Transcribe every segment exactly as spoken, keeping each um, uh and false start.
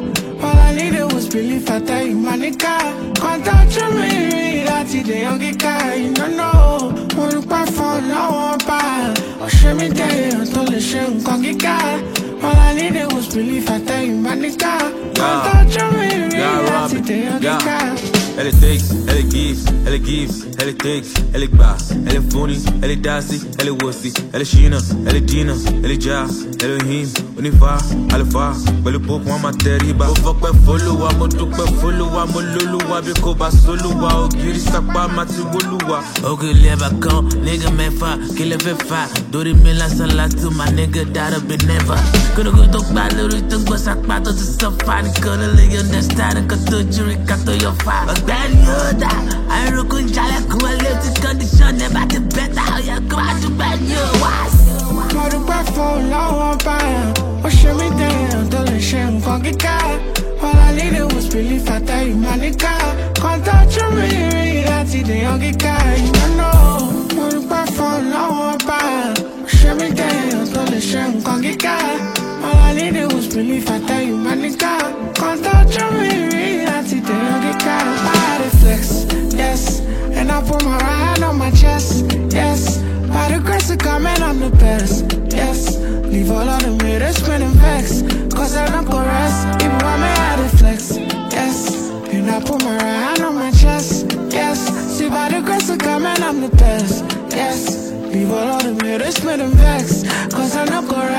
All I needed was belief, I tell you, my nigga. Can't touch me, that's the young guy. You don't know, wanna buy for no one buy. Or show me day until the shame can't get got. All I needed was belief, I tell you, my nigga. Can't touch me, that's the young guy. Elle est takes, elle est gives, elle est gives, elle est takes, elle est bass, elle est funny, elle est dassy, elle est wussy, elle est Sheena, elle est Dina, elle est Jazz, elle est Him, on y va, elle va, pẹ̀lú pop wọn máa tẹríba. Mo fọpẹ́ f'Olúwa, mo dúpẹ́ f'Olúwa, mo lólúwa bí kò bá sólúwa, ògiri sápá máa ti wólúwa. Ògiri ẹ̀bà kan, nigga mẹ́fà, kí lè fẹ́ fà, dórí mi lásán lásán, my nigga that'll be never. Kórógó tó gbà lórí tó gbọ́ sápá tó ti sọ́fà, nìkan ló lè understand, nǹkan tó jírí ká tó yọ fà. Ọ̀gbẹ́ni yóò dá, àìrókò ń jalè kún ẹ létí condition ẹ̀ bá ti bẹ́tà, ọ̀yẹ́ kó wá dúpẹ́ ní o wá sí. Mo dúpẹ́ fún lọ́wọ́ báyà, ó ṣe mí dẹ̀yàn tó lè ṣe nǹkan kíkà. All I needed was belief, I tell you, my nigga. Can't touch me, láti dẹ̀yàn kíkà. You don't know, mo dúpẹ́ fún lọ́wọ́ báyà, ó ṣe mí dẹ̀yàn tó lè ṣe nǹkan kíkà. All I needed was belief, I tell you, my nigga. Can't touch me, láti dẹ̀yàn kíkà. I had a flex, yes, and I put my right hand on my chest, yes. By the grace of God, man, I'm the best, yes. Leave all of them haters spinning vex, cause I'm not gonna rest. Even when I had a flex, yes. And I put my right hand on my chest, yes. See, by the grace of God, man, I'm the best, yes. Leave all of them haters spinning vex, cause I'm not gonna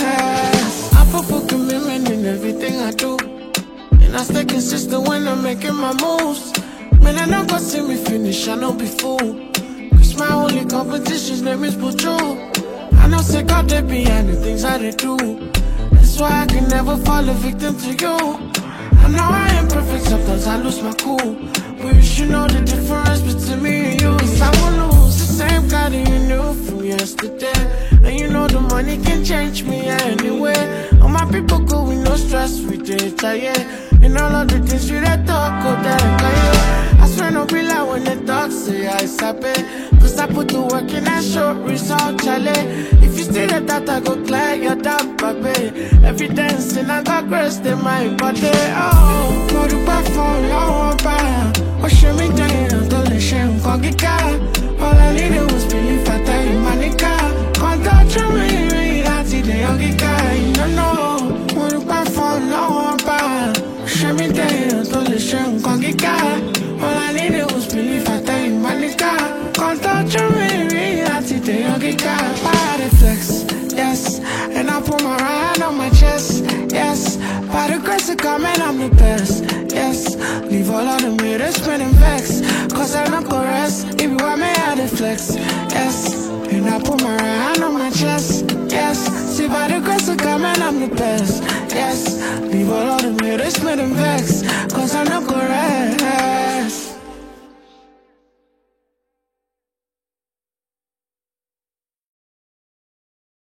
rest. I put full commitment in everything I do, and I stay consistent when I'm making my moves. Man, I not gonna see me finish, I know be fool. My only competition's name is Pucho. I know say God they behind the things that they do. That's why I can never fall a victim to you. I know I am perfect, sometimes I lose my cool, but you should know the difference between me and you. Cause I won't lose the same guy that you knew from yesterday. And you know the money can change me anyway. All my people go with no stress, we did yeah. And all of the things you that talk, go down, yeah. I swear no be like when they talk, say I sabe. Cause I put the work in that short result, Charlie. If you stay that, that I go clear your damn baby. Every dancing I got grace, they my body. Oh, go to back for long, oh, show me down, don't let shame go get all I needed was belief, I tell you, my nigga. Can't touch me, that's the young guy. You don't know, go to back for long, show me down, don't let shame go get all I needed was belief, I tell you, my nigga. Can't touch me, that's the young guy. I had a flex, yes, and I put my right hand on my chest, yes. By the grace of God, man, I'm the best, yes. Leave all of them haters spinning vex, cause I'm not gonna rest. Even when I had a flex, yes. And I put my right hand on my chest, yes. See, by the grace of God, man, I'm the best, yes. Leave all of them haters spinning vex, cause I'm not gonna rest.